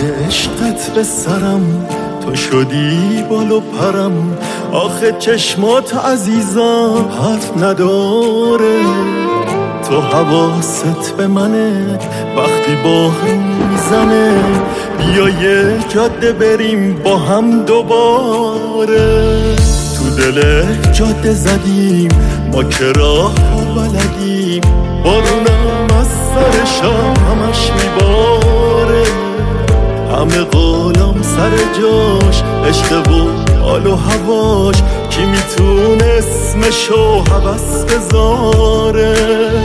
عشقت به سرم، تو شدی بال و پرم. آخه چشمات عزیزم حرف نداره، تو حواست به منه وقتی بارون میزنه. بیا یه جاده بریم با هم دوباره، تو دل جاده زدیم ما که راه بلدیم. بارونم از سر شام همش میباره، همه قولم سر جاش. عشق و حال و هواش کی میتونه اسمشو هوس بذاره.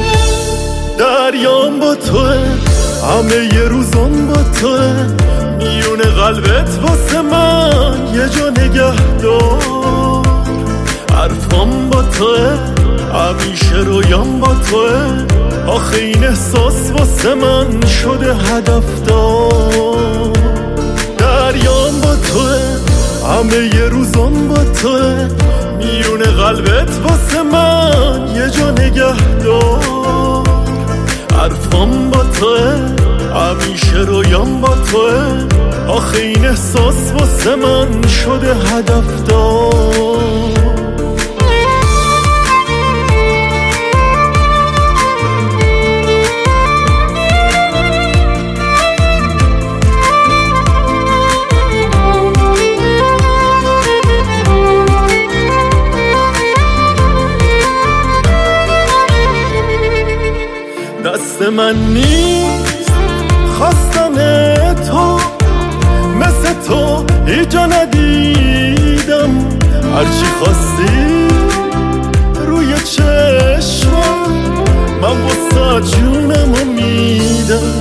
دریام با توه، همه یه روزم با توه. میونه قلبت واسه من یه جا نگه دار. حرفام با توه، همیشه رویام با توه. آخه این احساس واسه من شده هدفدار. دریام با توه، همه یه روزم با توه. میونه قلبت واسه من یه جا نگه دار. حرفام با توه، همیشه رویام با توه. آخه این احساس واسه من شده هدفدار. دست من نیست خواستن تو، مثل تو هیچ جا ندیدم. هرچی خواستی روی چشمم، من واسه جونمو میدم.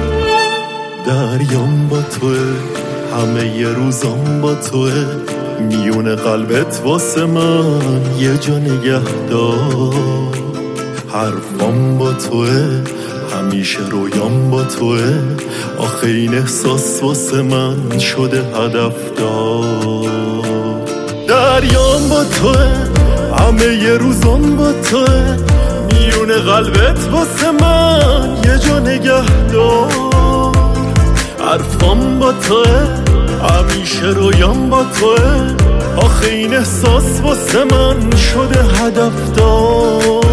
دریام با توه، همه یه روزم با توه. میونه قلبت واسه من یه جا نگه دار. حرفام با توه، همیشه رویام با توه. آخه این احساس واسه من شده هدفدار. دریام با توه، همه یه روزم با توه. میونه قلبت واسه من یه جا نگه دار. حرفام با توه، همیشه رویام با توه. آخه این احساس واسه من شده هدفدار.